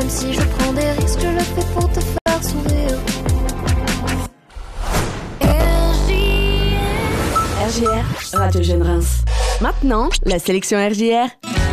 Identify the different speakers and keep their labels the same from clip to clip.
Speaker 1: Même si je prends des risques, je le fais pour te faire sourire.
Speaker 2: RJR, Radio Jeune Reims. Maintenant, la sélection RJR.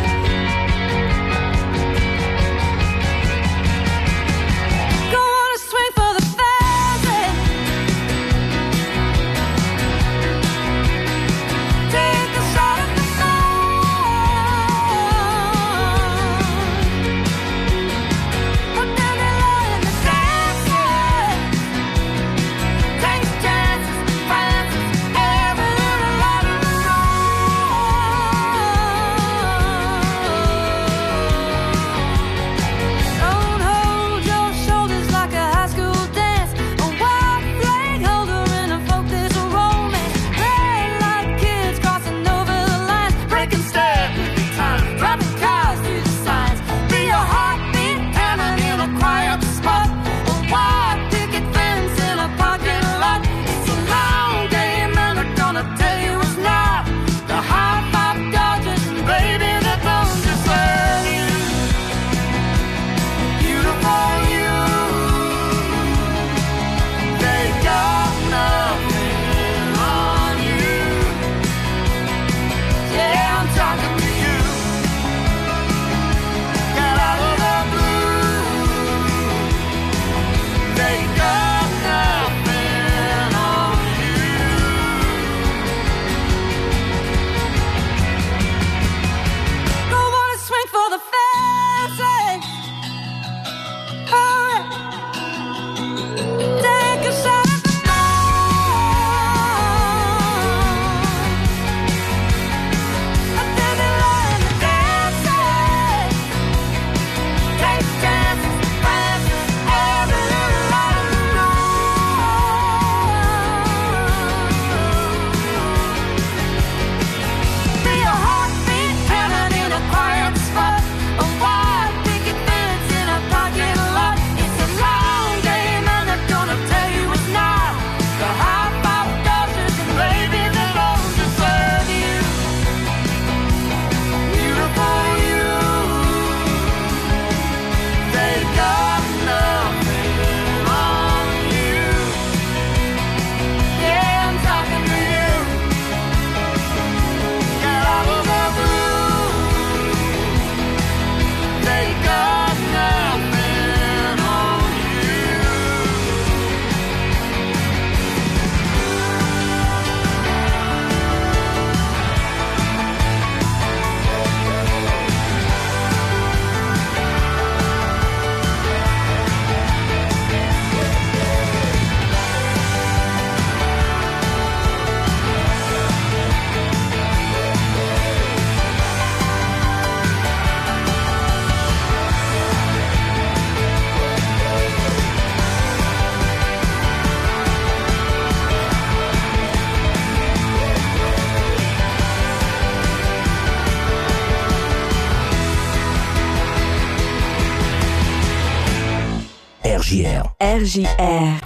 Speaker 3: RJR.
Speaker 2: RJR.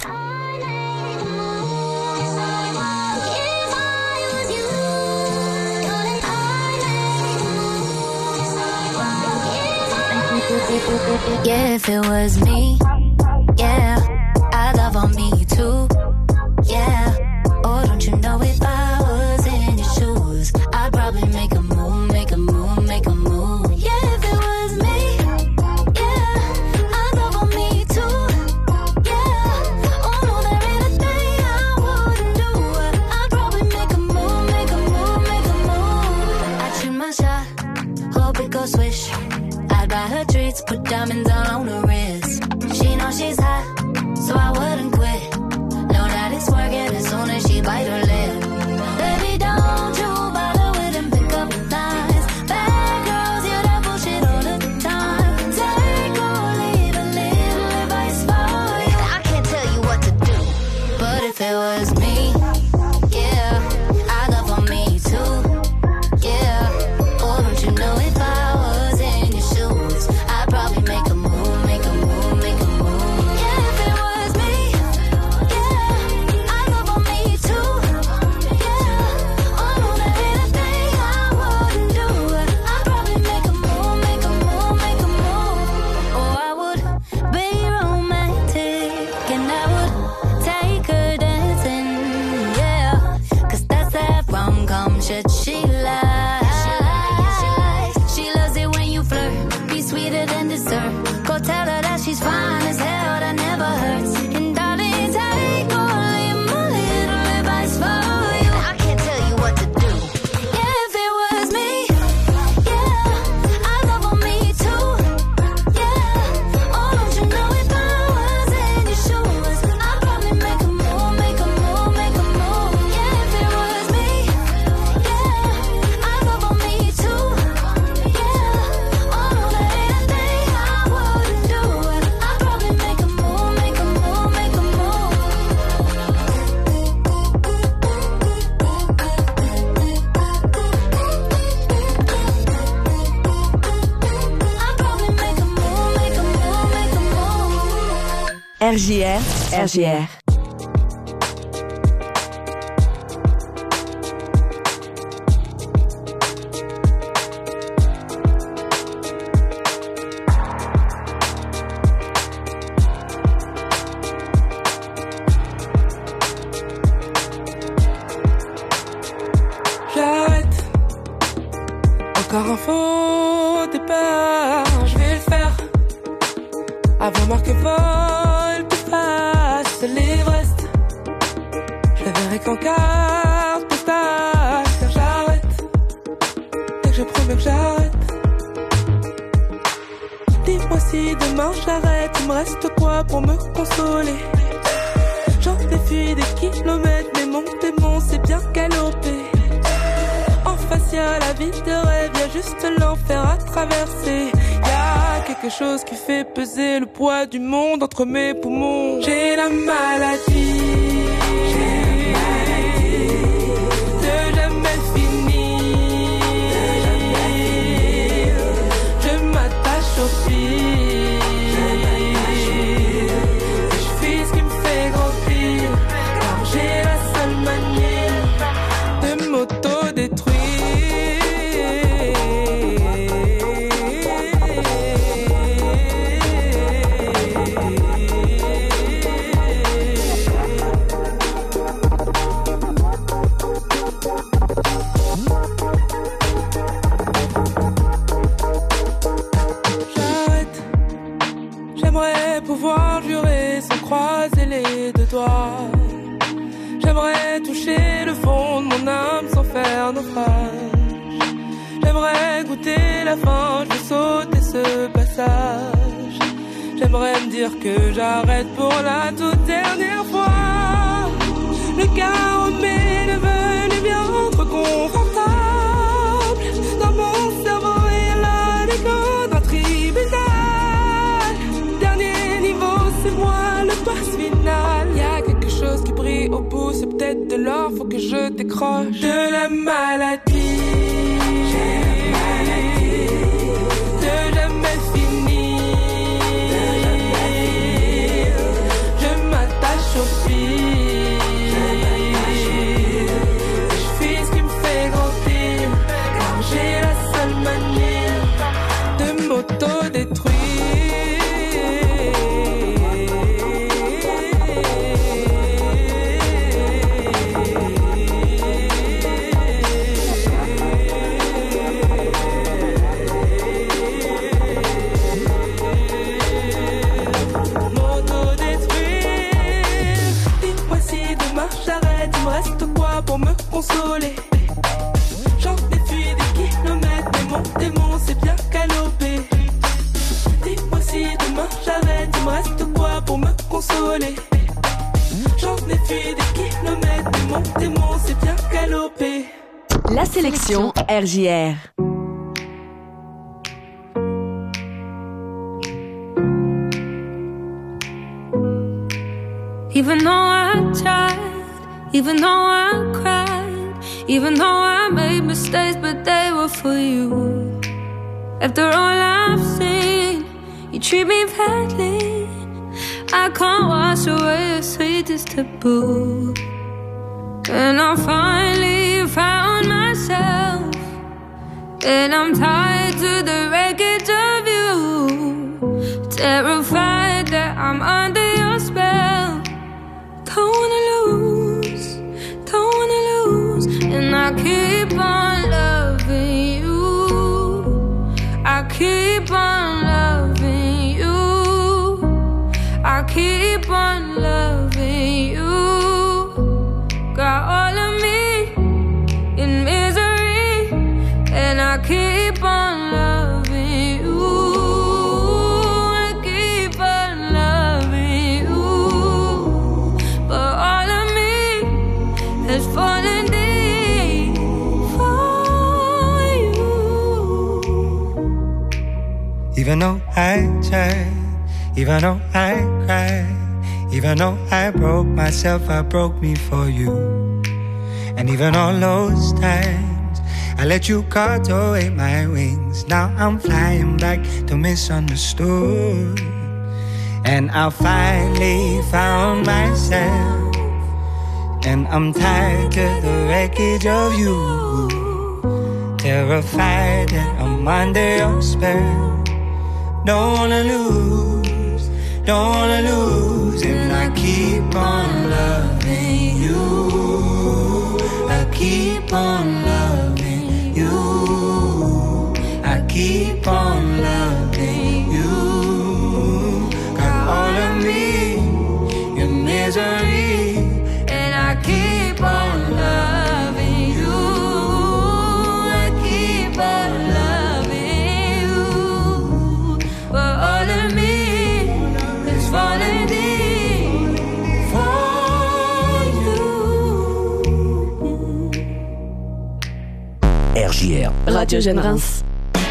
Speaker 1: Yeah, if it was me, yeah, I'd love on me too, yeah. Oh, don't you know if I was in your shoes, I'd probably make a move, make a move, make a move. Yeah, if it was me, yeah, I'd love on me too, yeah. Oh, no, there ain't a thing I wouldn't do. I'd probably make a move, make a move, make a move. I'd shoot my shot, hope it goes swish. I'd buy her treats, put diamonds on her wrist. She knows she's hot, so I wouldn't quit. Know that it's working as soon as she bite her lip. Baby, don't you bother with them pickup lines. Bad girls, yeah, that bullshit all the time. Take or leave a little advice for you. I can't tell you what to do, but if it was me, yeah, I'd love on me too, yeah. Oh, don't you know if I was in your shoes, I'd probably make a move, make a move, make a move. Yeah, if it was me, yeah, I'd love on me too, than dessert. Go tell her that she's fine as hell, that never hurts. And darling, take or leave my little advice for you. I can't tell you what to do. Yeah, if it was me, yeah, I'd love on me too. Yeah, oh, don't you know if I was in your shoes, I'd probably make a move, make a move, make a move. Yeah, if it was me, yeah, I'd love on me too. Yeah, oh, no, there ain't a thing I wouldn't do. I'd probably make a move, make a move, make a move. I'd probably make a move, make a move, make a move.
Speaker 2: RJR, RJR.
Speaker 3: J'arrête. Encore un faux départ. Je vais le faire avant Marc vol te passe l'Everest. Je le verrai qu'en carte postale. Car j'arrête dès que je promets que j'arrête. Dis-moi si demain j'arrête, il me reste quoi pour me consoler? J'en ai fui des kilomètres, mais mon démon c'est bien galopé. En face y'a la vie de rêve, y'a juste l'enfer à traverser. Y'a quelque chose qui fait peser le poids du monde entre mes poumons. J'ai la maladie de jamais finir. Je m'attache aux filles, je fais ce qui me fait grandir. Car j'ai la seule manière de m'auto-détruire. J'arrête. J'aimerais pouvoir jurer sans croiser les deux doigts. J'aimerais toucher le fond de mon âme sans faire naufrage. J'aimerais goûter la fin, je veux sauter ce passage. J'aimerais me dire que j'arrête pour la toute dernière fois. Le chaos m'est devenu bien trop confortable. Dans mon cerveau il y a là des codes, un tribunal. Dernier niveau, c'est moi le boss final. Y a quelque chose qui brille au bout, c'est peut-être de l'or, faut que je décroche de la maladie. De jamais finir. Je m'attache aux filles, je fais ce qui me fait grandir. Car j'ai la seule manière de m'auto-détruire. M'auto-détruire. Dis-moi si demain j'arrête, il me reste quoi pour me consoler? J'en ai fui des kilomètres, mais mon démon c'est bien galopé. Dis-moi si demain j'arrête, il me reste quoi pour me consoler? J'en ai fui des kilomètres, mais mon démon c'est bien galopé.
Speaker 2: La sélection RJR.
Speaker 4: Even though I tried, even though I cried, even though I made mistakes, but they were for you. After all I've seen, you treat me badly. I can't wash away your sweetest taboo. And I finally found myself, and I'm tied to the wreckage of you. Terrified that I'm under your spell. Don't wanna lose, don't wanna lose. And I keep on loving you, I keep on loving
Speaker 5: Even though I tried, even though I cried, even though I broke myself, I broke me for you. And even all those times I let you cut away my wings, now I'm flying back to misunderstood. And I finally found myself, and I'm tied to the wreckage of you. Terrified that I'm under your spell. Don't wanna lose, don't wanna lose. And I keep on loving you, I keep on loving you, I keep on loving you. Got all of me, your misery, and I keep on loving you, I keep on loving you. But all of me is falling deep for you.
Speaker 2: RJR, Radio Jeune Reims.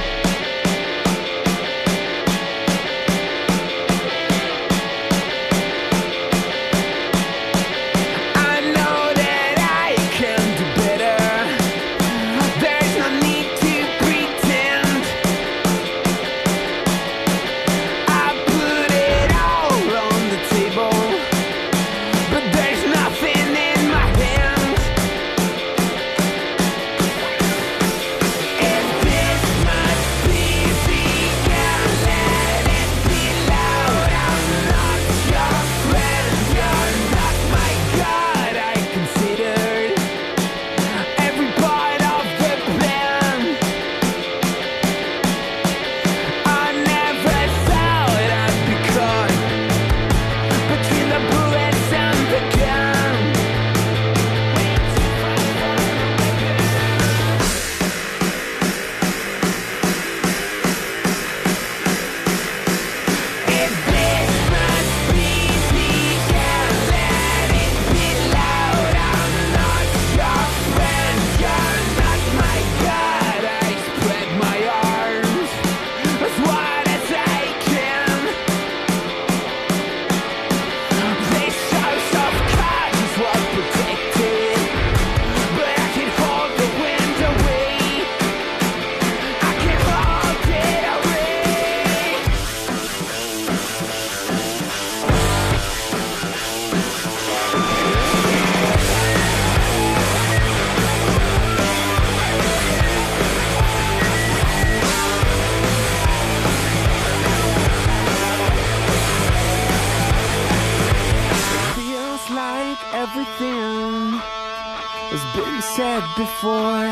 Speaker 6: Everything has been said before.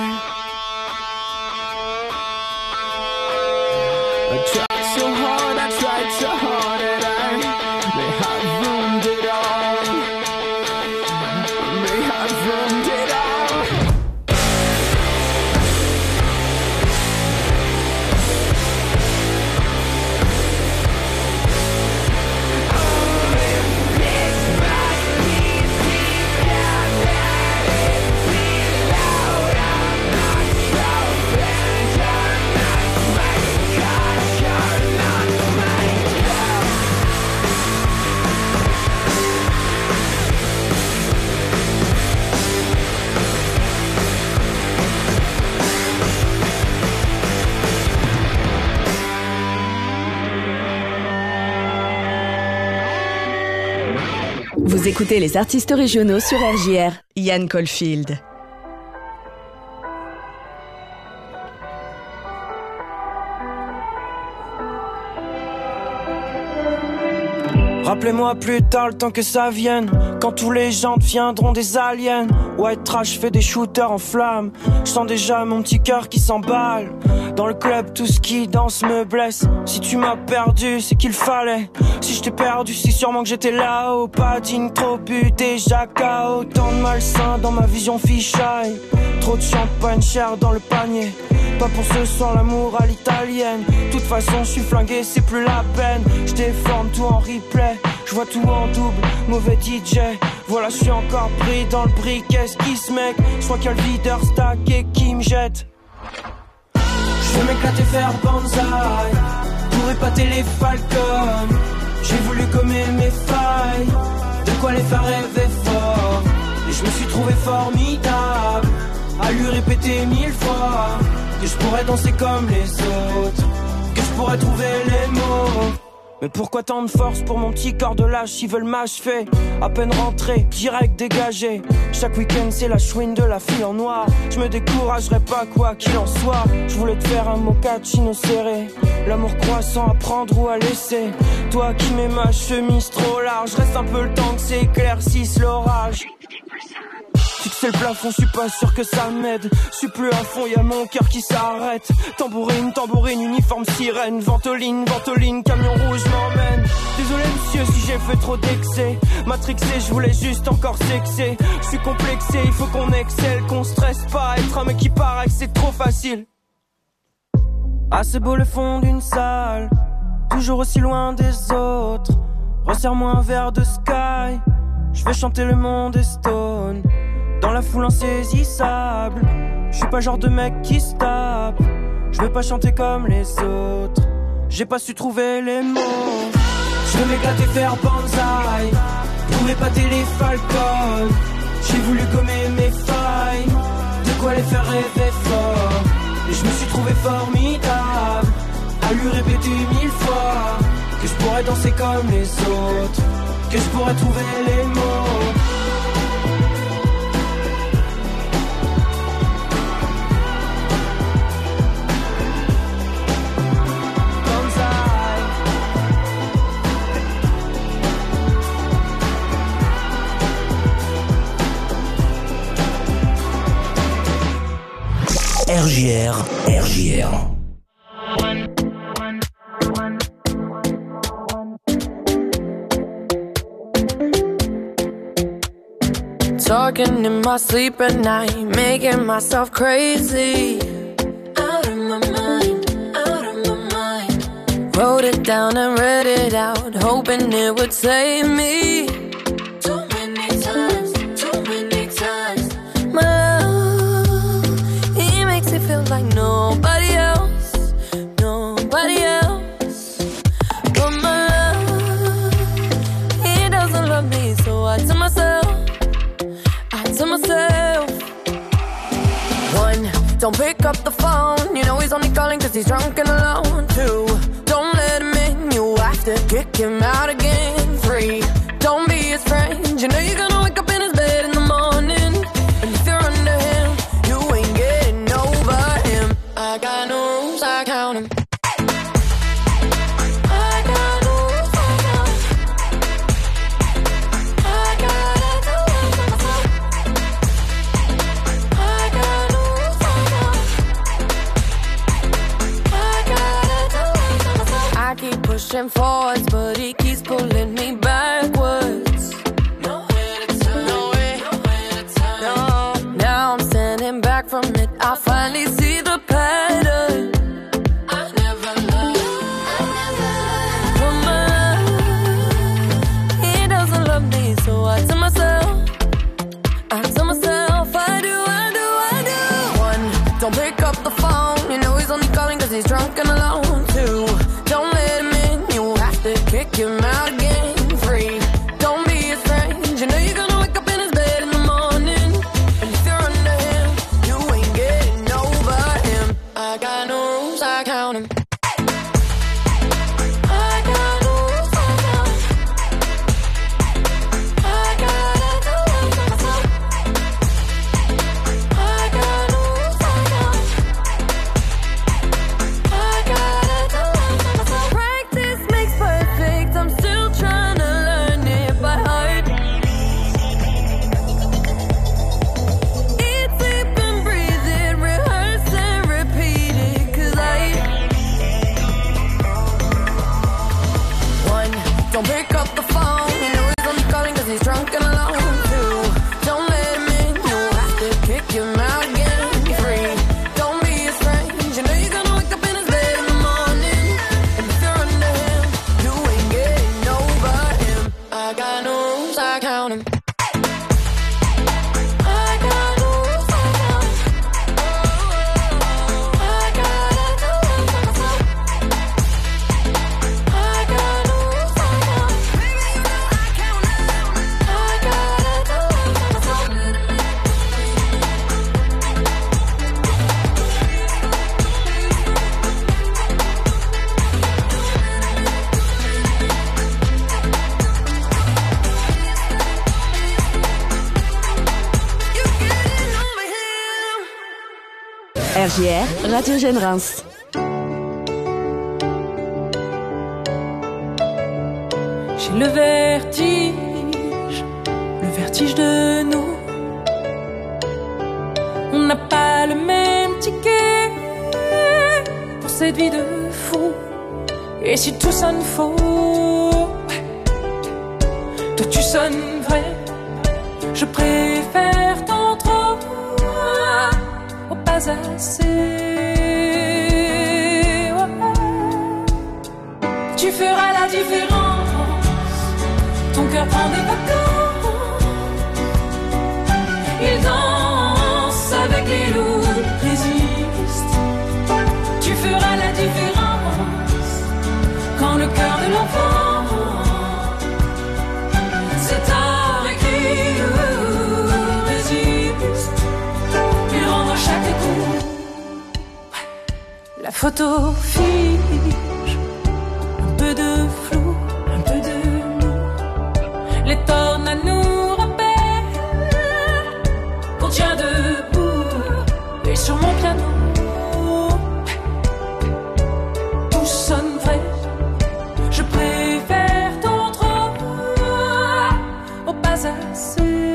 Speaker 6: I tried so hard, I tried so hard, and I may have ruined it all. May have ruined it all.
Speaker 2: Vous écoutez les artistes régionaux sur RJR. Yann Caulfield.
Speaker 7: Rappelez-moi plus tard le temps que ça vienne, quand tous les gens deviendront des aliens. White trash fait des shooters en flammes. Je sens déjà mon petit cœur qui s'emballe. Dans le club tout ce qui danse me blesse. Si tu m'as perdu c'est qu'il fallait. Si je t'ai perdu c'est sûrement que j'étais là-haut. Pas digne, trop bu, déjà KO. Tant de malsain dans ma vision fisheye. Trop de champagne cher dans le panier. Pas pour ce soir l'amour à l'italienne. De toute façon je suis flingué c'est plus la peine. Je déforme tout en replay. Je vois tout en double, mauvais DJ. Voilà je suis encore pris dans le briquet. Esquisse mec, je crois qu'il y a le videur stacké qui me jette. Je vais m'éclater faire banzai. pour épater les falcons. J'ai voulu gommer mes failles, de quoi les faire rêver fort. Et je me suis trouvé formidable, à lui répéter 1000 fois que je pourrais danser comme les autres, que je pourrais trouver les mots. Mais pourquoi tant de force pour mon petit corps de lâche? Ils veulent m'achever, à peine rentré, direct dégagé. Chaque week-end c'est la chouine de la fille en noir. Je me découragerai pas quoi qu'il en soit. Je voulais te faire un mochaccino serré, l'amour croissant à prendre ou à laisser. Toi qui mets ma chemise trop large, reste un peu le temps que s'éclaircisse l'orage. Fixer le plafond, je suis pas sûr que ça m'aide. Je suis plus à fond, y'a mon cœur qui s'arrête. Tambourine, tambourine, uniforme sirène. Ventoline, ventoline, camion rouge m'emmène. Désolé monsieur si j'ai fait trop d'excès. Matrixé, je voulais juste encore sexer. Je suis complexé, il faut qu'on excelle, qu'on stresse pas. Être un mec qui paraît, c'est trop facile. Ah c'est beau le fond d'une salle, toujours aussi loin des autres. Resserre-moi un verre de Sky, je vais chanter le monde est stone. Dans la foule insaisissable, je suis pas genre de mec qui se tape. Je veux pas chanter comme les autres, j'ai pas su trouver les mots. Je veux m'éclater, faire banzai, pour épater les falcons. J'ai voulu gommer mes failles, de quoi les faire rêver fort. Et je me suis trouvé formidable, à lui répéter 1000 fois que je pourrais danser comme les autres, que je pourrais trouver les mots.
Speaker 8: RJR.
Speaker 9: Talking in my sleep at night, making myself crazy. Out of my mind, out of my mind. Wrote it down and read it out, hoping it would save me. Too many times, too many times. My love, he makes it feel like nobody else, nobody else. But my love, he doesn't love me, so I tell myself, one, don't pick up the phone, you know he's only calling cause he's drunk and alone. Two, don't let him in, you have to kick him out again. Three, don't be his friend, you know you're gonna wake up in his bed in the morning. And if you're under him, you ain't getting over him. I got no rules, I count him. Pushing forwards, but he keeps pulling me backwards. Nowhere to turn, nowhere to turn. No, now I'm standing back from it. I finally see the pattern. I never loved. But my love, he doesn't love me, so I tell myself, I do. One, don't pick up the phone, you know he's only calling cause he's drunk and alone. Two, don't let him in, kick him out again. Three, don't be his friend, you know you're gonna wake up in his bed in the morning. And if you're under him, you ain't getting over him. I got no rules, I count him.
Speaker 2: RJR, Radio Jeune Reims.
Speaker 3: J'ai le vertige de nous. On n'a pas le même ticket pour cette vie de fou. Et si tout sonne faux, toi tu sonnes vrai. Je préfère tant trop au pas assez. Tu feras la différence. Ton cœur prend des vacances. Il danse avec les loups, résiste. Tu feras la différence. Quand le cœur de l'enfant s'est arrêté, résiste. Il rend à chaque coup. La photo fige. Un peu de flou, un peu de nous. Les tornades nous rappellent qu'on tient debout. Et sur mon piano, tout sonne vrai. Je préfère ton trop au pas assez.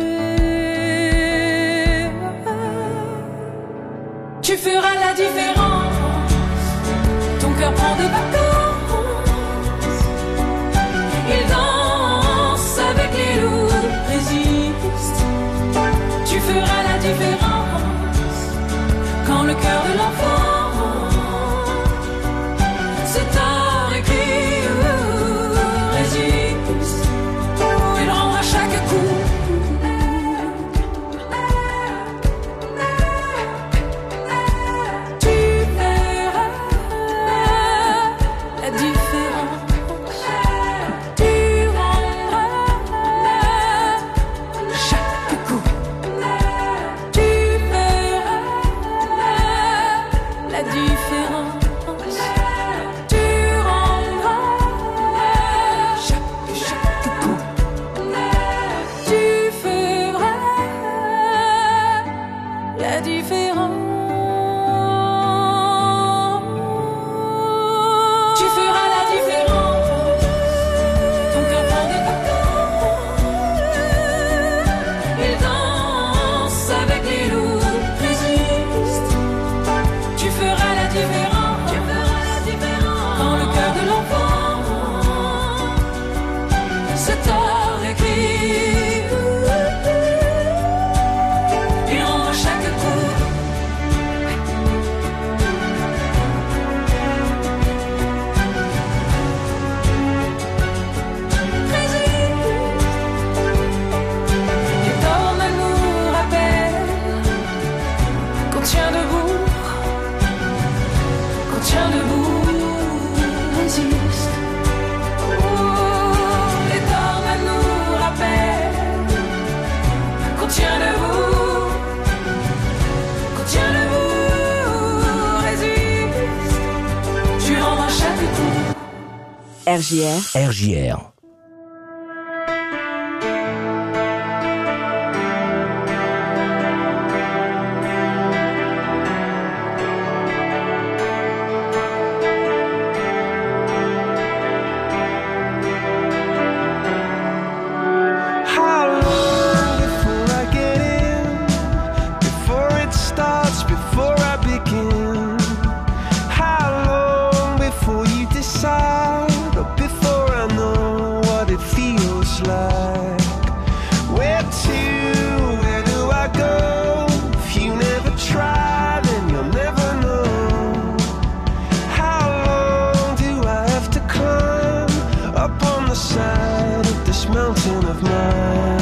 Speaker 3: Tu feras la différence. Ton cœur prend des vacances. Il danse avec les loups, résiste. Tu feras la différence. Quand le cœur de l'enfant s'est arrêté, résiste. Il rend à chaque coup. Tu verras la différence. Tu rendras chaque coup. Tu verras la différence. Tu rendras chaque coup. Tu feras la différence. Tu feras la différence. Ton cœur prend des vacances. Il danse avec les loups, résiste. Tu feras la différence. Tu feras la différence. Quand le cœur de l'enfant s'est arrêté. Il rend à chaque coup. Les tornades nous rappellent qu'on tient debout, qu'on tient debout, résiste. Les tornades nous rappellent qu'on tient debout, qu'on tient debout, résiste. Tu rends à chaque coup.
Speaker 2: RJR,
Speaker 8: RJR.
Speaker 6: How long before I get in? Before it starts, before I begin? How long before you decide? Or before I know what it feels like? Where to? Where do I go? If you never try, then you'll never know. How long do I have to climb up on the side of this mountain of mine?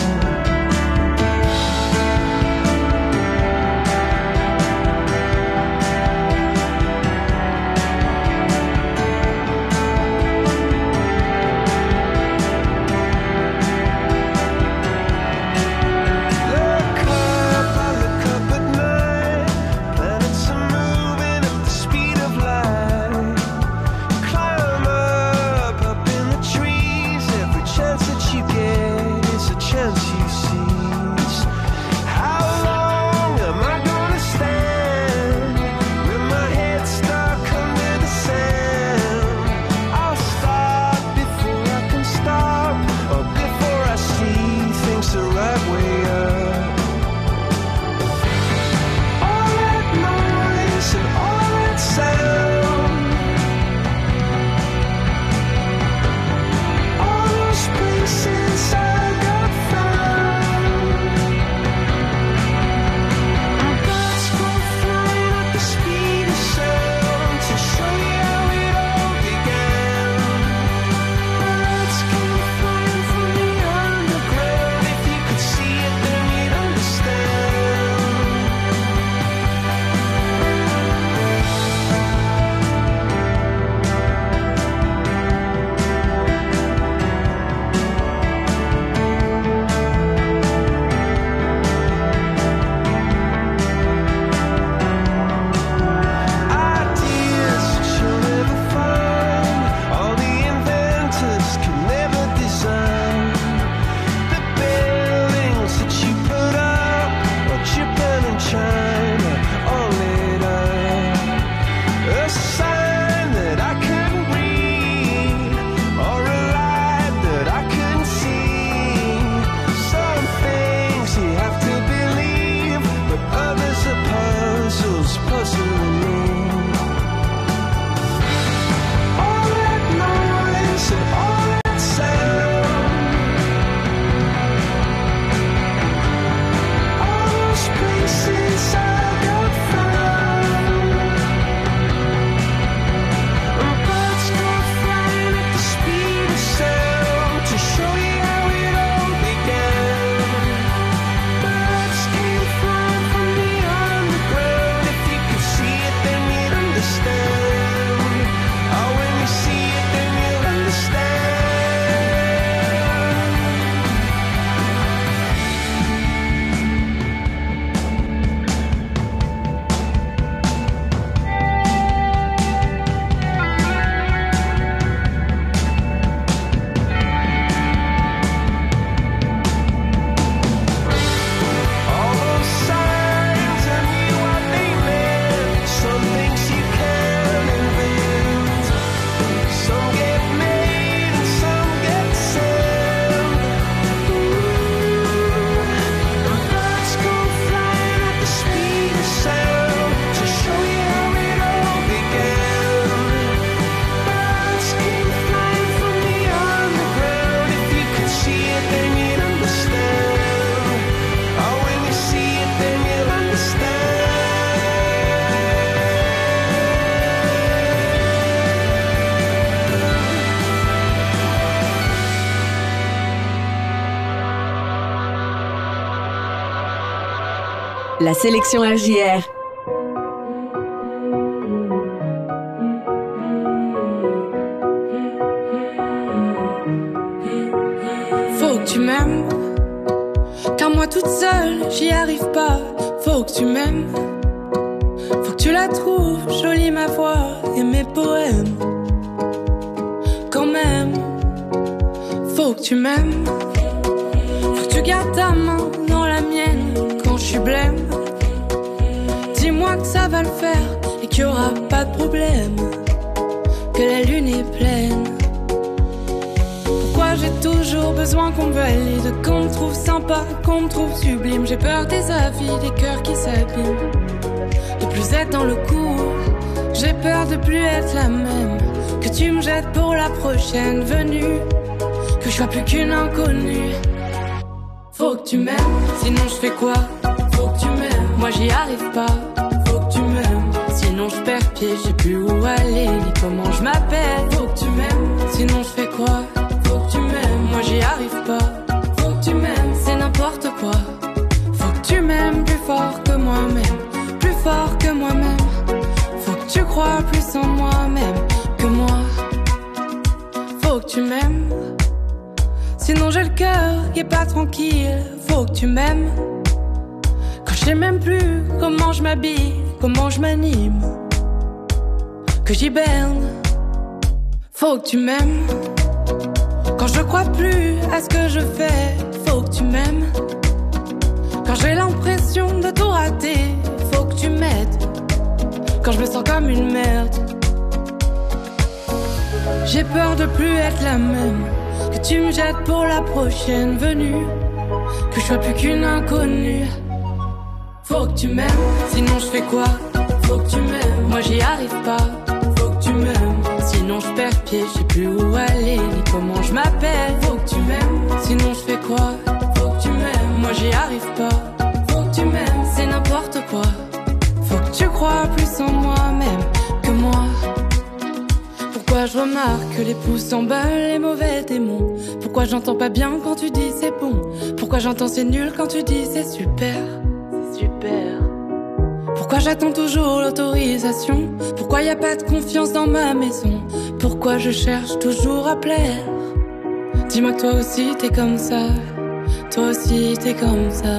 Speaker 6: Look up, I look up at night. Planets are moving at the speed of light. Climb up in the trees. Every chance that you get is a chance you
Speaker 2: la sélection RJR.
Speaker 3: Faut que tu m'aimes, car moi toute seule, j'y arrive pas. Faut que tu m'aimes, faut que tu la trouves jolie ma voix et mes poèmes. Quand même, faut que tu m'aimes, faut que tu gardes ta main dans la mienne quand je suis blême. Dis-moi que ça va le faire et qu'il y aura pas de problème, que la lune est pleine. Pourquoi j'ai toujours besoin qu'on me valide, qu'on me trouve sympa, qu'on me trouve sublime. J'ai peur des avis, des cœurs qui s'abîment, de plus être dans le coup. J'ai peur de plus être la même, que tu me jettes pour la prochaine venue, que je sois plus qu'une inconnue. Faut que tu m'aimes, sinon je fais quoi? Faut que tu m'aimes, moi j'y arrive pas. Faut que tu m'aimes, sinon je perds pied, je sais plus où aller ni comment je m'appelle. Faut que tu m'aimes, sinon je fais quoi? Faut que tu m'aimes, moi j'y arrive pas. Faut que tu m'aimes, c'est n'importe quoi. Faut que tu m'aimes plus fort que moi-même, plus fort que moi-même. Faut que tu crois plus en moi-même que moi. Faut que tu m'aimes, sinon j'ai le cœur qui est pas tranquille. Faut que tu m'aimes, quand je sais même plus comment je m'habille, comment je m'anime, que j'hiberne. Faut que tu m'aimes, quand je crois plus à ce que je fais. Faut que tu m'aimes, quand j'ai l'impression de tout rater. Faut que tu m'aides, quand je me sens comme une merde. J'ai peur de plus être la même, que tu me jettes pour la prochaine venue, que je sois plus qu'une inconnue. Faut que tu m'aimes, sinon je fais quoi? Faut que tu m'aimes, moi j'y arrive pas. Faut que tu m'aimes, sinon je perds pied, je sais plus où aller ni comment je m'appelle. Faut que tu m'aimes, sinon je fais quoi? Faut que tu m'aimes, moi j'y arrive pas. Faut que tu m'aimes, c'est n'importe quoi. Faut que tu crois plus en moi-même que moi. Pourquoi je remarque que les pouces s'emballent, les mauvais démons? Pourquoi j'entends pas bien quand tu dis c'est bon? Pourquoi j'entends c'est nul quand tu dis c'est super? C'est super. Pourquoi j'attends toujours l'autorisation? Pourquoi y a pas de confiance dans ma maison? Pourquoi je cherche toujours à plaire? Dis-moi que toi aussi t'es comme ça, toi aussi t'es comme ça.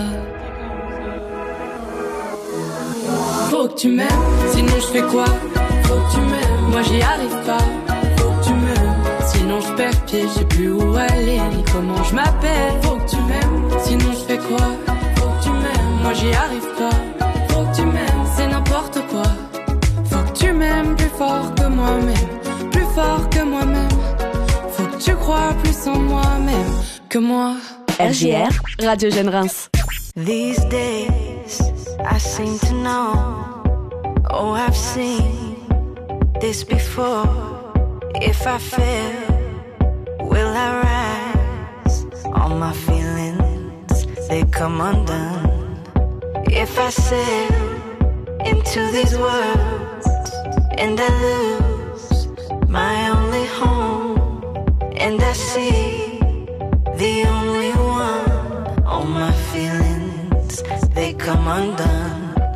Speaker 3: Faut que tu m'aimes, sinon je fais quoi? Faut que tu m'aimes, moi j'y arrive pas. Faut que tu m'aimes, sinon je perds pied, je sais plus où aller ni comment je m'appelle. Faut que tu m'aimes, sinon je fais quoi? Faut que tu m'aimes, moi j'y arrive pas. Faut que tu m'aimes, c'est n'importe quoi. Faut que tu m'aimes plus fort que moi-même, plus fort que moi-même. Faut que tu crois plus en moi-même que moi.
Speaker 2: RJR, Radio Jeune Reims.
Speaker 10: These days, I seem to know. Oh, I've seen this before. If I fail, will I rise? All my feelings, they come undone. If I sail into these worlds and I lose my only home, and I see the only one, all my feelings, they come undone.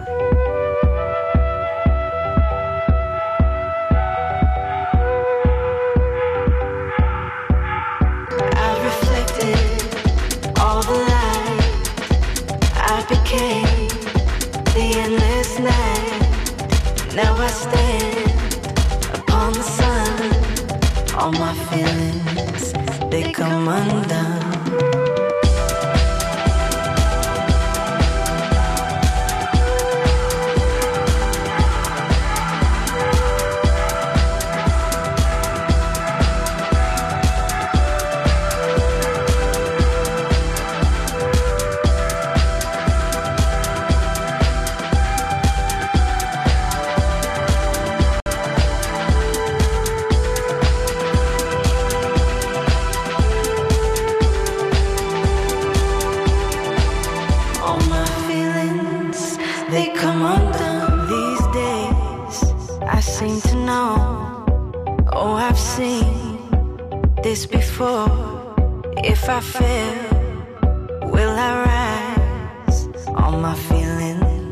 Speaker 10: I've reflected all the light, I became the endless night. Now I stand upon the sun, all my feelings, they come undone. Before, if I fail, will I rise? All my feelings,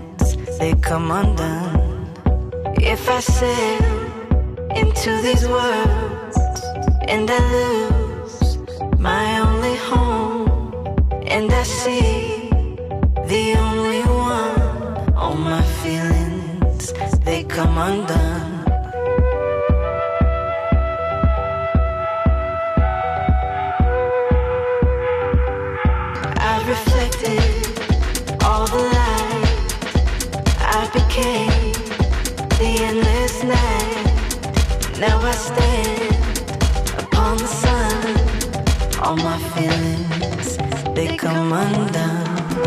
Speaker 10: they come undone. If I sail into these worlds and I lose my only home, and I see the only one, all my feelings, they come undone. I've reflected all the light, I became the endless night. Now I stand upon the sun, all my feelings, they come undone.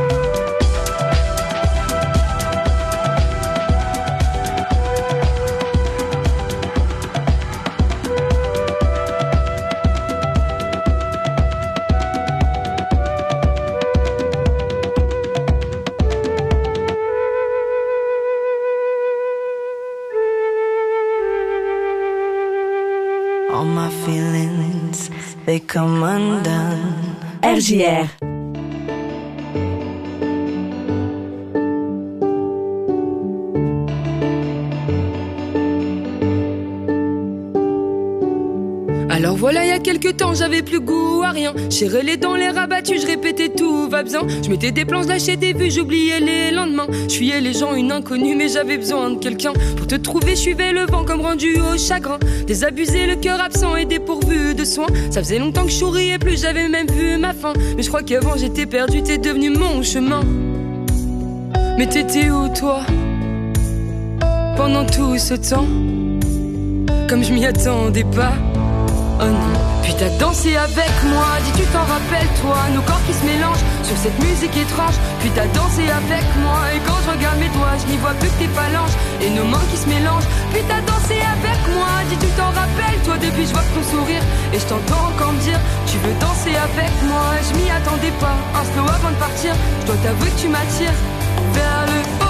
Speaker 10: All my feelings, they come undone.
Speaker 2: RJR.
Speaker 3: Alors voilà, il y a quelques temps, j'avais plus goût à rien. J'ai relé dans les rabattus, je répétais tout va bien. Je mettais des plans, je lâchais des vues, j'oubliais les lendemains. Je fuyais les gens, une inconnue, mais j'avais besoin de quelqu'un. Pour te trouver, je suivais le vent comme rendu au chagrin. Désabusé, le cœur absent et dépourvu de soins. Ça faisait longtemps que je souriais plus, j'avais même vu ma fin. Mais je crois qu'avant j'étais perdu, t'es devenu mon chemin. Mais t'étais où toi, pendant tout ce temps? Comme je m'y attendais pas. Oh non, puis t'as dansé avec moi, dis tu t'en rappelles toi, nos corps qui se mélangent sur cette musique étrange. Puis t'as dansé avec moi, et quand je regarde mes doigts, je n'y vois plus que tes phalanges et nos mains qui se mélangent. Puis t'as dansé avec moi, dis tu t'en rappelles toi, depuis je vois ton sourire et je t'entends encore me dire tu veux danser avec moi. Je m'y attendais pas, un slow avant de partir, je dois t'avouer que tu m'attires vers le haut.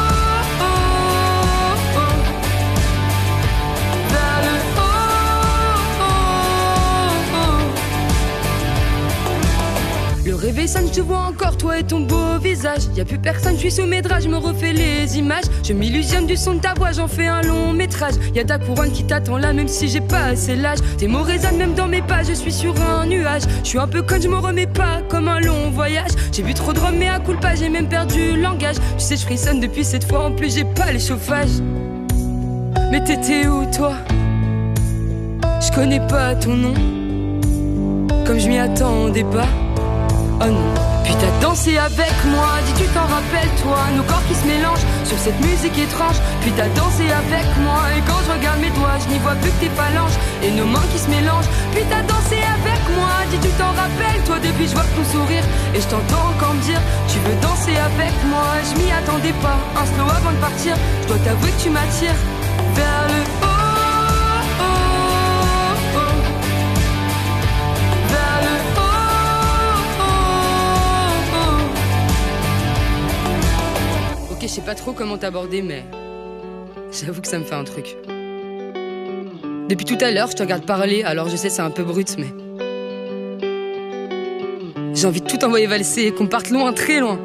Speaker 3: Le réveil sonne, je te vois encore, toi et ton beau visage. Y'a plus personne, je suis sous mes draps, je me refais les images. Je m'illusionne du son de ta voix, j'en fais un long métrage. Y'a ta couronne qui t'attend là, même si j'ai pas assez l'âge. Tes mots résonnent même dans mes pas, je suis sur un nuage. Je suis un peu conne, je me remets pas, comme un long voyage. J'ai bu trop de rhum, mais à coup pas, j'ai même perdu le langage. Tu sais, je frissonne depuis cette fois, en plus j'ai pas les chauffages. Mais t'étais où toi? Je connais pas ton nom, comme je m'y attendais pas. Oh non, puis t'as dansé avec moi, dis tu t'en rappelles toi, nos corps qui se mélangent sur cette musique étrange. Puis t'as dansé avec moi, et quand je regarde mes doigts, je n'y vois plus que tes phalanges et nos mains qui se mélangent. Puis t'as dansé avec moi, dis tu t'en rappelles toi, depuis je vois ton sourire et je t'entends encore me dire tu veux danser avec moi. Je m'y attendais pas, un slow avant de partir, je dois t'avouer que tu m'attires vers le haut. Je sais pas trop comment t'aborder, mais j'avoue que ça me fait un truc. Depuis tout à l'heure, je te regarde parler, alors je sais c'est un peu brut, mais j'ai envie de tout envoyer valser et qu'on parte loin, très loin.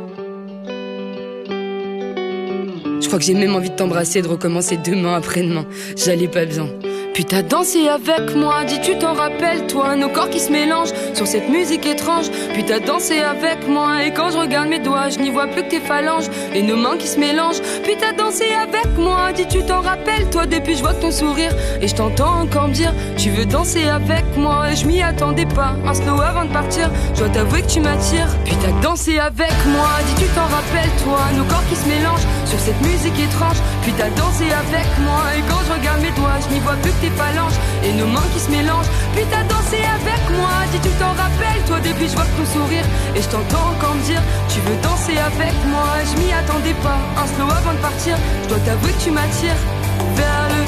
Speaker 3: Je crois que j'ai même envie de t'embrasser et de recommencer demain après-demain. J'allais pas bien. Puis t'as dansé avec moi, dis tu t'en rappelles toi, nos corps qui se mélangent sur cette musique étrange. Puis t'as dansé avec moi, et quand je regarde mes doigts, je n'y vois plus que tes phalanges et nos mains qui se mélangent. Puis t'as dansé avec moi, dis tu t'en rappelles toi, depuis je vois ton sourire et je t'entends encore me dire tu veux danser avec moi. Et je m'y attendais pas, un slow avant de partir, je dois t'avouer que tu m'attires. Puis t'as dansé avec moi, dis tu t'en rappelles toi, nos corps qui se mélangent sur cette musique étrange. Puis t'as dansé avec moi, et quand je regarde mes doigts, je n'y vois plus que tes phalanges et nos mains qui se mélangent. Puis t'as dansé avec moi, dis tu t'en rappelles toi, depuis je vois ton sourire et je t'entends encore me dire tu veux danser avec moi. Je m'y attendais pas, un slow avant de partir, je dois t'avouer que tu m'attires vers le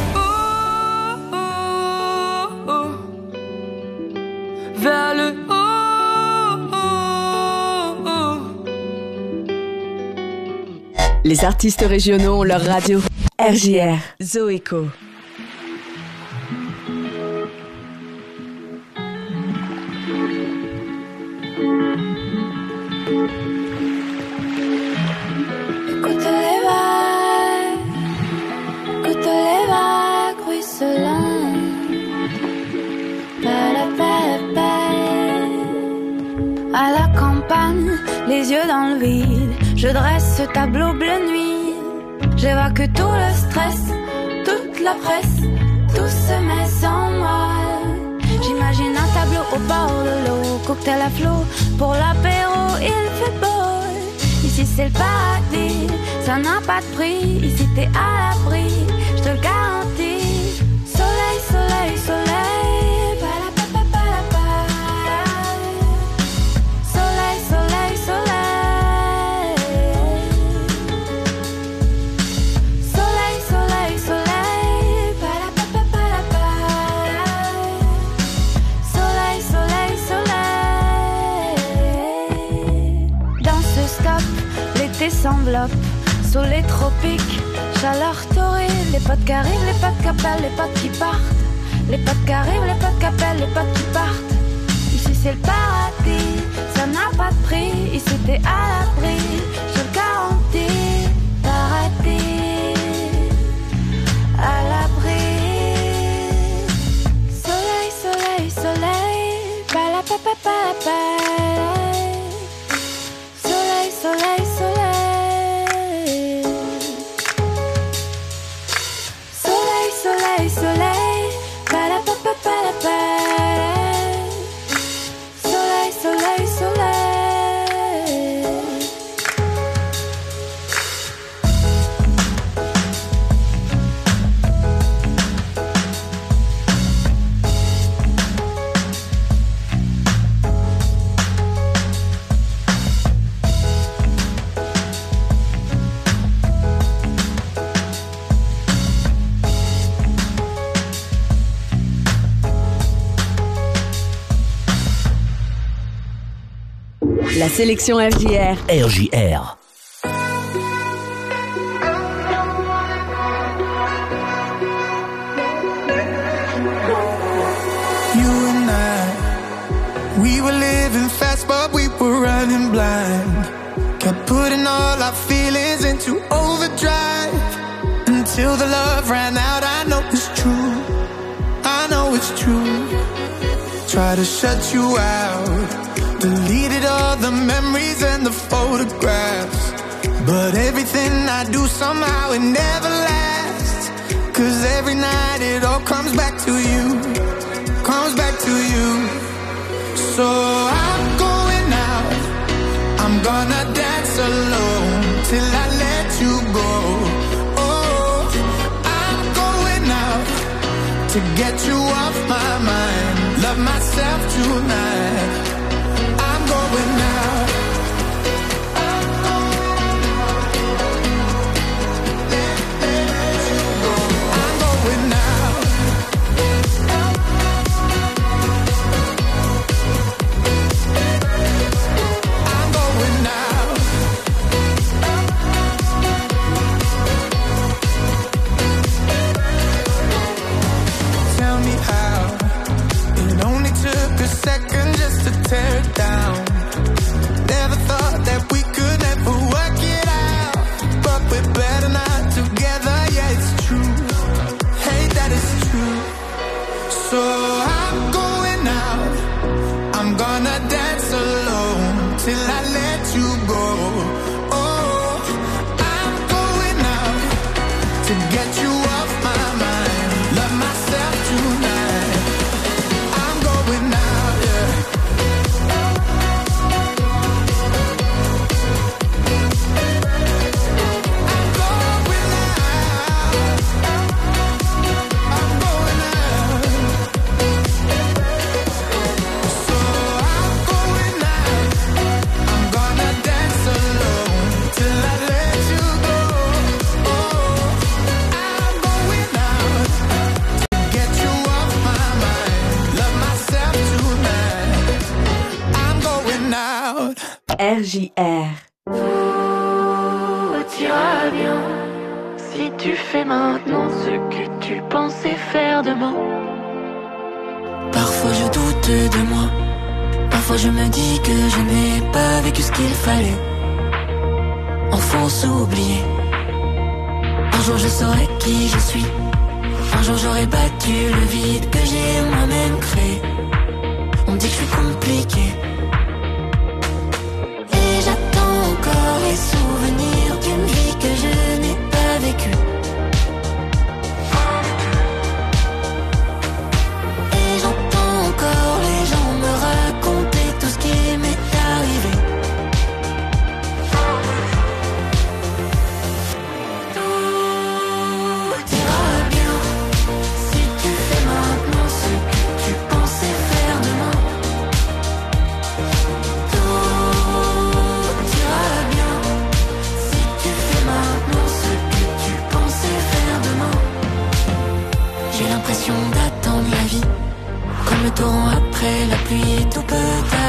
Speaker 3: haut, vers le haut.
Speaker 2: Les artistes régionaux ont leur radio. RJR, Zoéco.
Speaker 11: Écoute les vagues.
Speaker 4: téléphone, les yeux dans le vide. Je dresse ce tableau bleu nuit. J'évoque tout le stress, toute la presse, tout se met sans moi. J'imagine un tableau au bord de l'eau, cocktail à flot, pour l'apéro il fait beau. Ici c'est le paradis, ça n'a pas de prix. Ici t'es à l'abri, je te le garantis. Soleil, soleil, soleil. Soleil, soleil, soleil. Soleil, soleil, soleil. Soleil, soleil, soleil. Dans ce stop, l'été s'enveloppe sous les tropiques. Chaleur torride, les potes qui arrivent, les potes qui appellent, les potes qui partent. Les potes qui arrivent, les potes qui appellent, les potes qui partent. Ici c'est le paradis, ça n'a pas de prix. Ici t'es à l'abri, je le garantis. Paradis, à l'abri. Soleil, soleil, soleil. Palapapapalapa. Soleil, soleil, soleil. Soleil, soleil, soleil. Palapapapalapa. Soleil, soleil, soleil.
Speaker 2: La sélection RJR.
Speaker 8: RJR.
Speaker 6: You and I, we were living fast, but we were running blind. Kept putting all our feelings into overdrive until the love ran out. I know it's true. I know it's true. Try to shut you out. Deleted all the memories and the photographs, but everything I do somehow it never lasts. 'Cause every night it all comes back to you, comes back to you. So I'm going out, I'm gonna dance alone till I let you go. Oh, I'm going out to get you off my mind, love myself tonight. Going now. Tell me how. It only took a second just to tear it down. Never thought that we could ever work it out, but we're better not together. Yeah, it's true. Hey, that is true. So I'm going out, I'm gonna dance alone till I let you go. Oh, I'm going out to get you off my mind, love myself tonight. I'm going out, yeah.
Speaker 2: RJR.
Speaker 10: Tout ira bien si tu fais maintenant ce que tu pensais faire demain.
Speaker 11: Parfois je doute de moi, parfois je me dis que je n'ai pas vécu ce qu'il fallait. Enfance oubliée, un jour je saurai qui je suis. Un jour j'aurai battu le vide que j'ai moi-même créé. On me dit que je suis compliqué,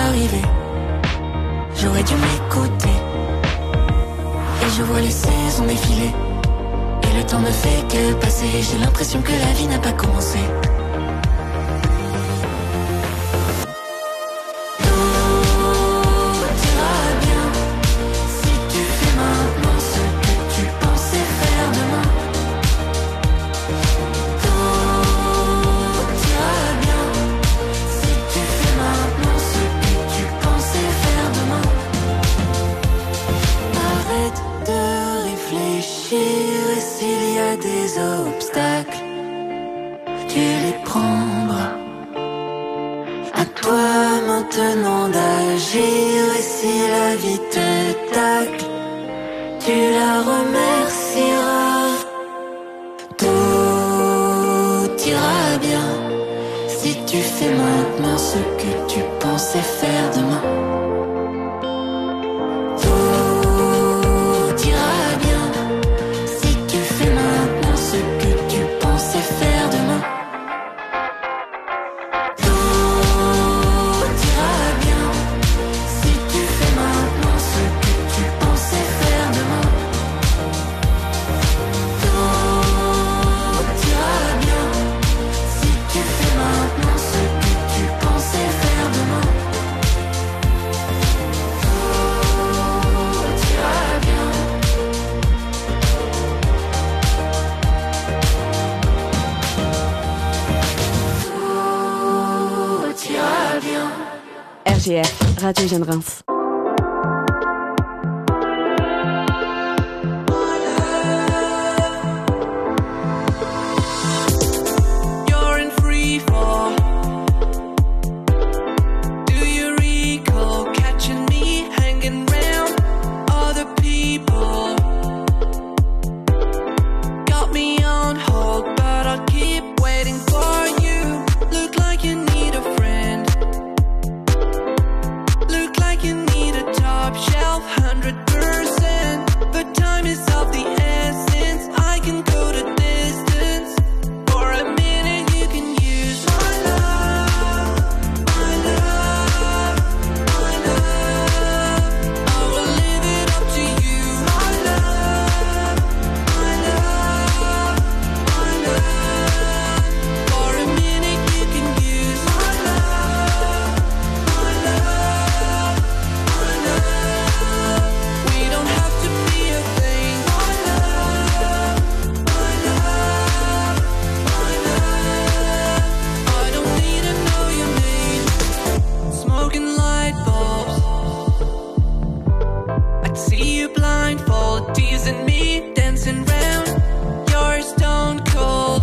Speaker 11: arriver. J'aurais dû m'écouter. Et je vois les saisons défiler. Et le temps ne fait que passer. J'ai l'impression que la vie n'a pas commencé.
Speaker 10: Des obstacles, tu les prendras. À toi maintenant d'agir. Et si la vie te tacle, tu la remercieras. Tout ira bien si tu fais maintenant ce que tu pensais faire demain.
Speaker 2: RJR, Radio Jeune Reims.
Speaker 12: You're in free fall. Do you recall catching me hanging around other people? Got me on hold, but I'll keep waiting for you. Look like you need a friend. Look like you need a top shelf 100%. But time is of the essence. I can go the distance. For a minute you can use my love, my love, my love. I will leave it up to you. My love, my love, my love. For a minute you can use my love, my love, my love. We don't have to be a thing. My love, my love, my love. I don't need to know your name. Smoking light bulbs. I'd see you blindfold, teasing me, dancing round. You're stone cold.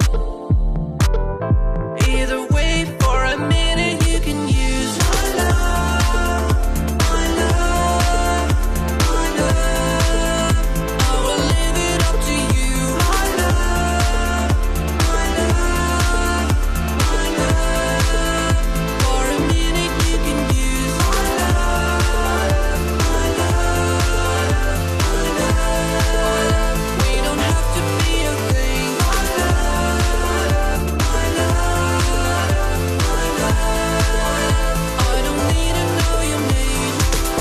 Speaker 12: Either way, for a minute you can use my love, my love, my love. I will leave it up to you. My love, my love, my love. For a minute you can use my love, my love, my love. We don't have to be a thing. My love, my love, my love. I don't need to know your name.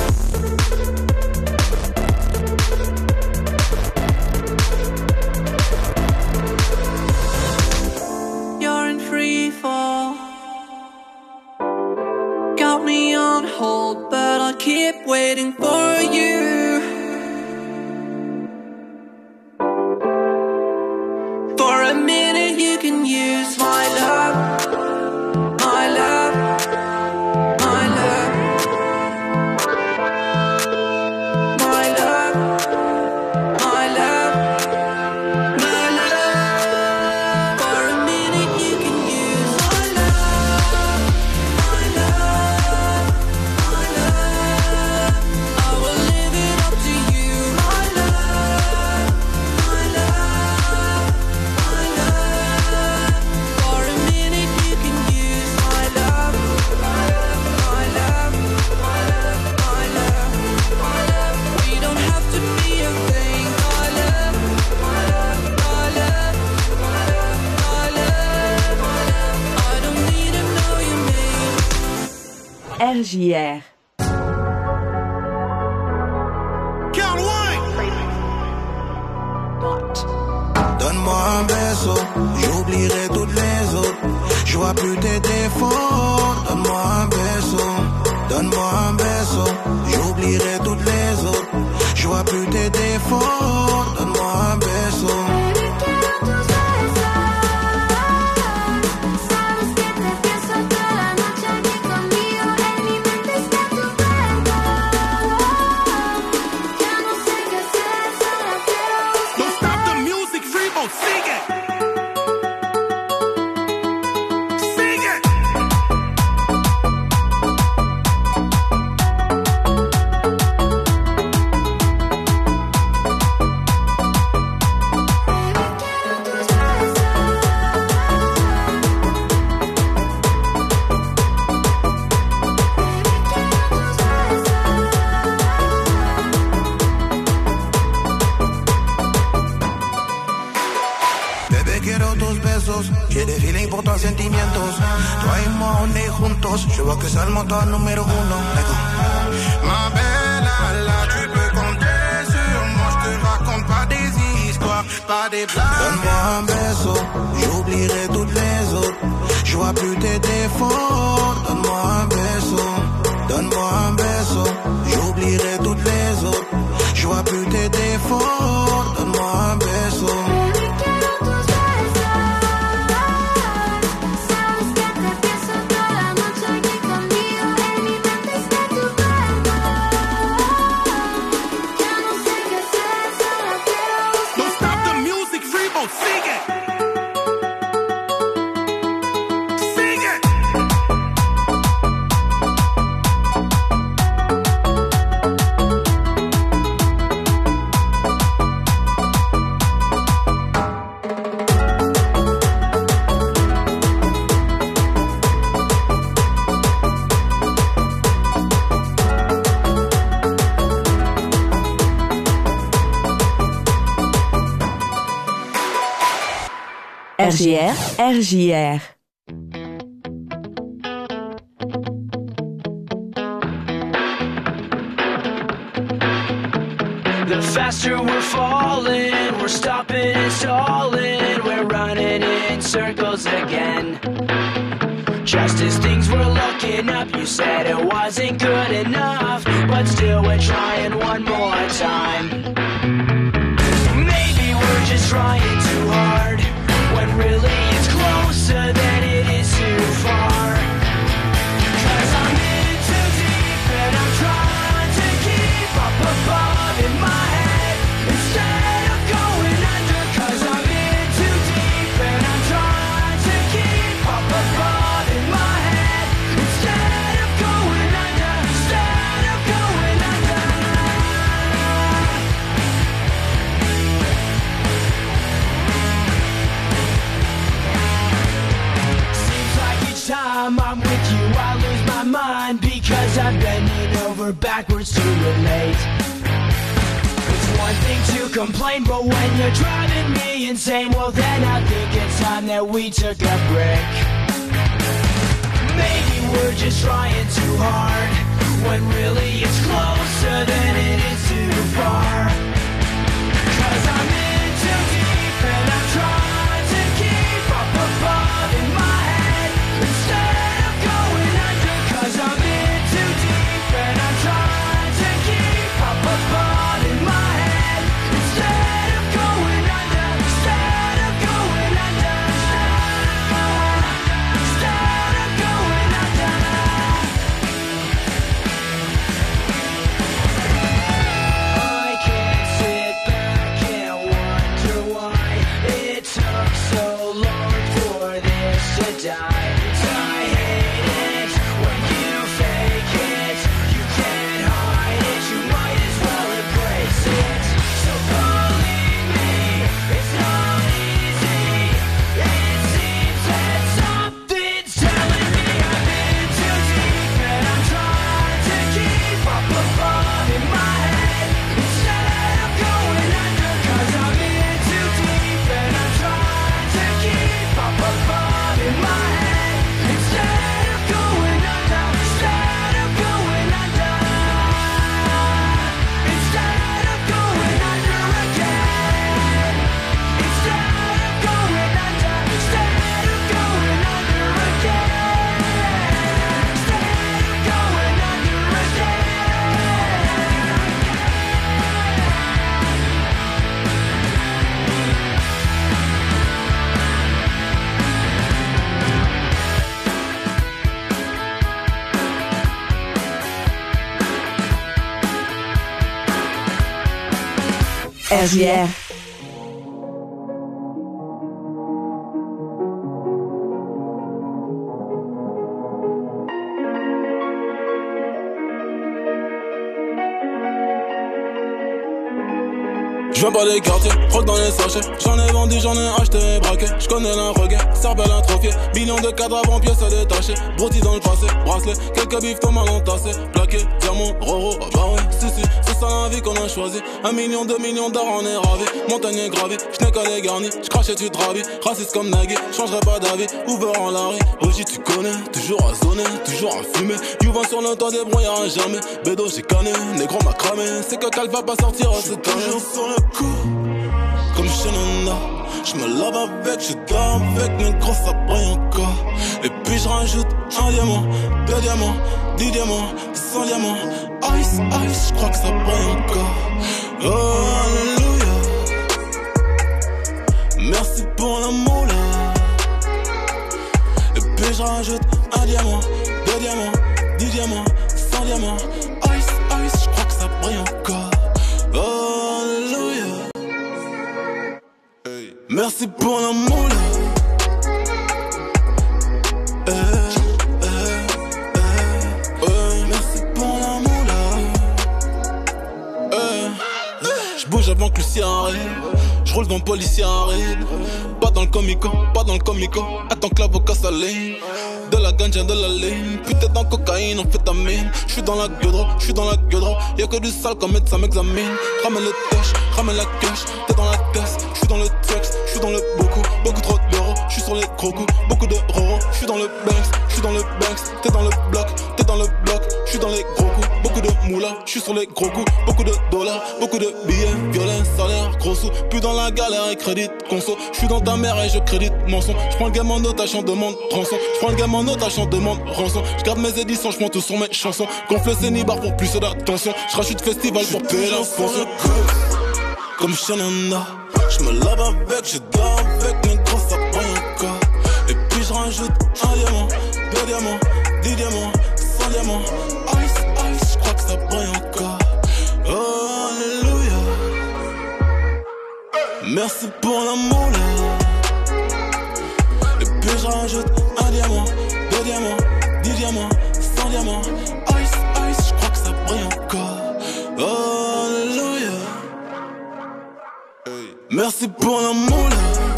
Speaker 12: You're in free fall. Got me on hold, but I'll keep waiting for you. For a minute you can use my love, my love, my love, my love, my love, my love. For a minute you can use my love, my love, my love. I will live it
Speaker 2: RJR.
Speaker 13: Donne-moi un beso, j'oublierai toutes les autres. Je vois plus tes défauts. Donne-moi un beso, donne-moi un beso, j'oublierai toutes les autres. Je vois plus tes défauts. Donne-moi un beso. J'ai des feelings pour tus sentimientos. Toi et moi on est juntos. Je vois que c'est le moteur numéro 1. Ma belle, là tu peux compter sur moi. Je te raconte pas des histoires, pas des blagues. Donne-moi un beso, j'oublierai toutes les autres. Je vois plus tes défauts. Donne-moi un beso, donne-moi un beso, j'oublierai toutes les autres. Je vois plus tes défauts. Donne-moi un beso.
Speaker 2: RJR, RJR.
Speaker 14: The faster we're falling, we're stopping and stalling, we're running in circles again. Just as things were looking up, you said it wasn't good enough, but still we're trying one more time. Maybe we're just trying too hard, when really it's closer than it is too far. 'Cause I'm in too deep and I'm trying to keep up above in my head instead of going under. 'Cause I'm in too deep and I'm trying to keep up above in my head instead of going under. Instead of going under. Time I'm with you, I lose my mind because I'm bending over backwards to relate. It's one thing to complain, but when you're driving me insane, well then I think it's time that we took a break. Maybe we're just trying too hard, when really it's closer than it is too far. 'Cause I'm in too deep and I'm trying to keep up above in my head instead of going under. 'Cause I'm in too deep and I'm trying to keep up above in my head instead of going under. Instead of going under. Instead of going under.
Speaker 2: RJR.
Speaker 15: Je viens pas des quartiers, croque dans les sachets. J'en ai vendu, j'en ai acheté et braqué. J'connais l'inroguet, cervelle un trophée. Millions de cadres avant pièces à détacher. Broutilles dans le passé, bracelet. Quelques bifs ton mal entassés. Plaqué, diamant, roro, bah ouais, si, c'est ça la vie qu'on a choisi. 1 million, 2 millions d'or, on est ravis. Montagne gravée, j'n'ai qu'à les garnis. J'crachais, tu te ravis. Raciste comme Nagui, j'changerai pas d'avis. Uber en Larry, Oji tu connais. Toujours à zoner, toujours à fumer. Youvan sur le toit, débrouillard à jamais. Bédo, j'ai canné, négro m'a cramé. C'est que Cal va pas sortir cette année. Comme Shenandoah, j'me lave avec, je dors avec, mais gros ça brille encore. Et puis j'rajoute 1 diamant, 2 diamants, 10 diamants, 100 diamants. Ice, ice, j'crois que ça brille encore. Oh, alléluia. Merci pour l'amour là. Et puis j'rajoute 1 diamant, 2 diamants, 10 diamants, 100 diamants. Ice, ice, j'crois que ça brille encore. Oh, alléluia. Merci pour l'amour là. Merci pour l'amour là. J'bouge avant que Lucien arrive. J'roule dans le policier arrive. Pas dans le comico, pas dans le comico. Attends que l'avocat s'aligne. De la ganja, de la ligne. Putain dans cocaïne, amphétamine. J'suis dans la gueudre, j'suis dans la gueudre. Y'a que du sale comme médecin m'examine. Ramène le touch, ramène la cash. T'es dans la caisse, j'suis dans le trucks, j'suis dans le beaucoup trop d'euros. J'suis sur les gros coups, beaucoup de roro. J'suis dans le Banks, j'suis dans le Banks. T'es dans le bloc, j'suis dans les gros coups, beaucoup de moula. J'suis sur les gros coups, beaucoup de dollars, beaucoup de billets, violets, salaire, gros sous. Plus dans la galère et crédit conso. J'suis dans ta mère et je crédite mon son. J'prends le gamin en otage, j'en demande rançon. J'prends le gamin en otage, j'en demande rançon. J'garde mes éditions, j'prends tout sur mes chansons. Gonfle Cénibar pour plus d'attention. J'rachute festival pour payer la fonction. Comme Shenandoah, j'me lave avec, je dors avec, mais gros ça brille encore. Et puis j'rajoute 1 diamant, 2 diamants, 10 diamants, 100 diamants. Ice, ice, j'crois que ça brille encore. Oh, alléluia. Merci pour l'amour là. Et puis j'rajoute 1 diamant, 2 diamants, 10 diamants, 100 diamants. Ice, ice, j'crois que ça brille encore. Oh, alléluia. Merci pour l'amour là.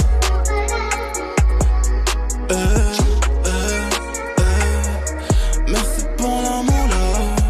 Speaker 15: Merci pour l'amour là.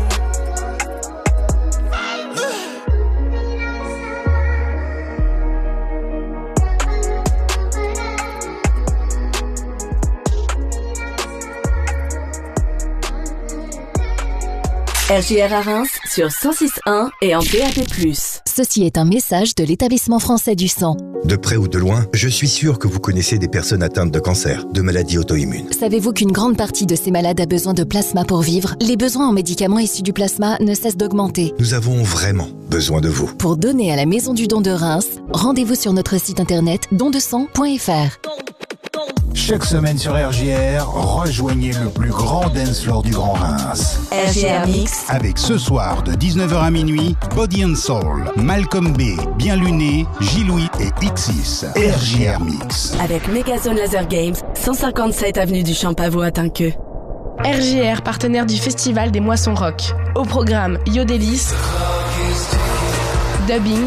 Speaker 2: RJR à Reims sur 106.1 et en DAB+.
Speaker 16: Ceci est un message de l'Établissement français du sang.
Speaker 17: De près ou de loin, je suis sûr que vous connaissez des personnes atteintes de cancer, de maladies auto-immunes.
Speaker 16: Savez-vous qu'une grande partie de ces malades a besoin de plasma pour vivre ? Les besoins en médicaments issus du plasma ne cessent d'augmenter.
Speaker 17: Nous avons vraiment besoin de vous.
Speaker 16: Pour donner à la Maison du Don de Reims, rendez-vous sur notre site internet dondesang.fr.
Speaker 18: Chaque semaine sur RJR, rejoignez le plus grand dance floor du Grand Reims.
Speaker 2: RJR Mix.
Speaker 18: Avec ce soir de 19h à minuit, Body and Soul, Malcolm B, Bien Luné, J-Louis et X6. RJR Mix.
Speaker 2: Avec Megazone Laser Games, 157 avenue du Champavot à Tinqueux.
Speaker 19: RJR, partenaire du Festival des Moissons Rock. Au programme Yodelis, Dubbing,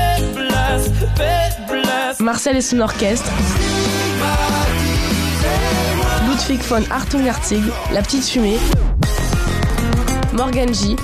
Speaker 19: Marcel et son orchestre, Ludwig von Hartung Herzig, La Petite Fumée, Morgan J,